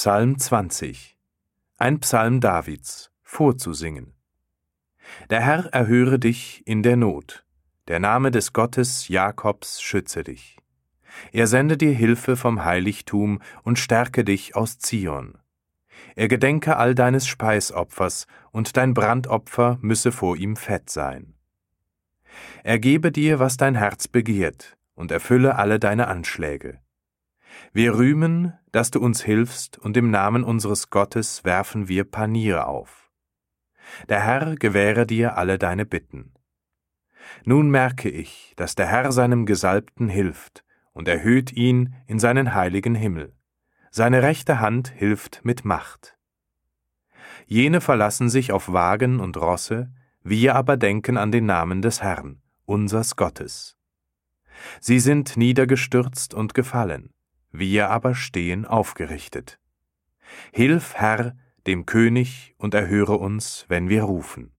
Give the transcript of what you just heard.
Psalm 20. Ein Psalm Davids, vorzusingen. Der Herr erhöre dich in der Not. Der Name des Gottes Jakobs schütze dich. Er sende dir Hilfe vom Heiligtum und stärke dich aus Zion. Er gedenke all deines Speisopfers, und dein Brandopfer müsse vor ihm fett sein. Er gebe dir, was dein Herz begehrt, und erfülle alle deine Anschläge. Wir rühmen, dass du uns hilfst, und im Namen unseres Gottes werfen wir Panier auf. Der Herr gewähre dir alle deine Bitten. Nun merke ich, dass der Herr seinem Gesalbten hilft und erhöht ihn in seinen heiligen Himmel. Seine rechte Hand hilft mit Macht. Jene verlassen sich auf Wagen und Rosse, wir aber denken an den Namen des Herrn, unsers Gottes. Sie sind niedergestürzt und gefallen, wir aber stehen aufgerichtet. Hilf, Herr, dem König, und erhöre uns, wenn wir rufen.